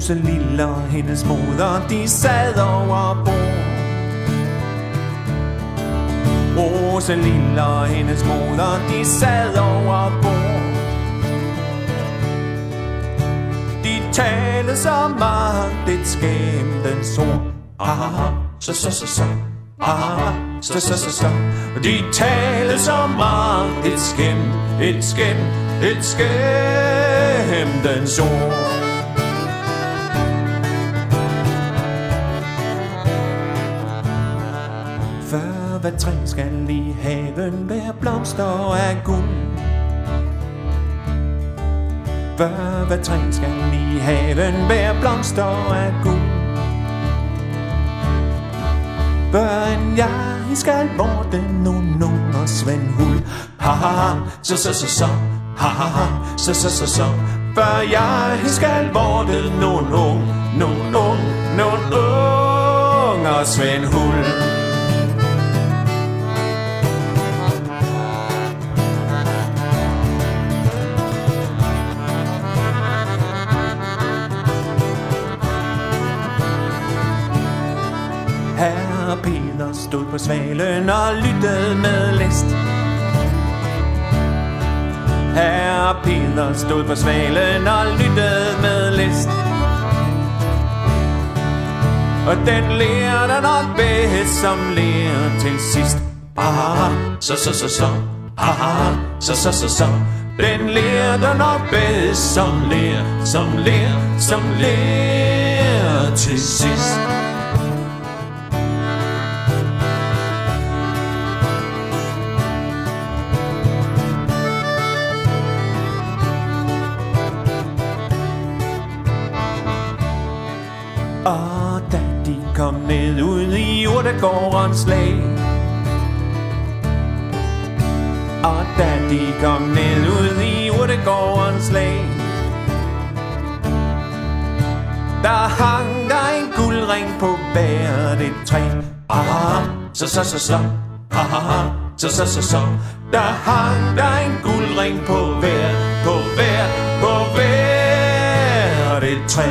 Roselille og hendes moder, de sad over bord. Roselille og hendes moder, de sad over bord. De talte så meget, det skæmtens ord. Så. De talte så meget, et skæmtens ord. Før hver træ skal i haven være blomster af guld. Før hver træ skal i haven være blomster af guld. Børn, jeg skal vorte nogen og Svend Huld. Så. Så. Før jeg skal vorte nogen og Svend Huld. Herre Peter stod på svalen og lyttede med list. Herre Peter stod på svalen og lyttede med list. Og den lærte nok bedst, som lærer til sidst. Så. Den lærte nok bedst, som lærer til sidst. Og da de kom ned ud i urtegårdens lag, og da de kom ned ud i urtegårdens lag, der hang der en guldring på hvert et træ. Så. Der hang der en guldring på hvert et træ.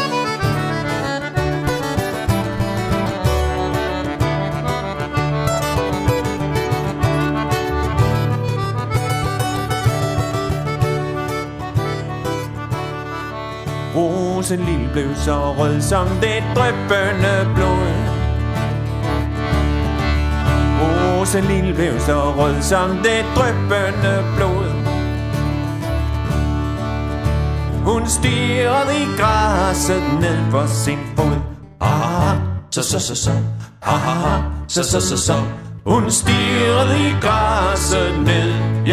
Roselille blev så rød som det dryppende blod. Roselille blev så rød som det dryppende blod. Hun stirrede i græsset ned for sin fod. Så. Hun stirrede i græsset ned,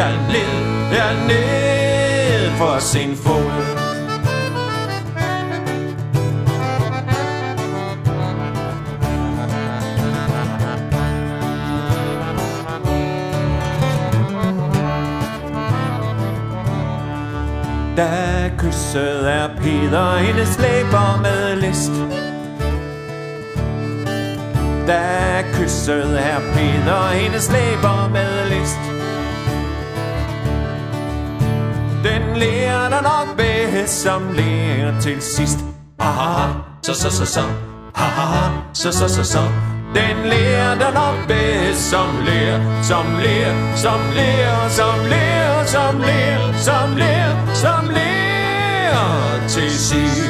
ned for sin fod. Da kysset er Peter hendes læber med list. Da kysset er Peter hendes læber med list. Den lærer der nok bedst, som lærer til sidst. Så. Den lærer der nok bedst, som lærer til sidst.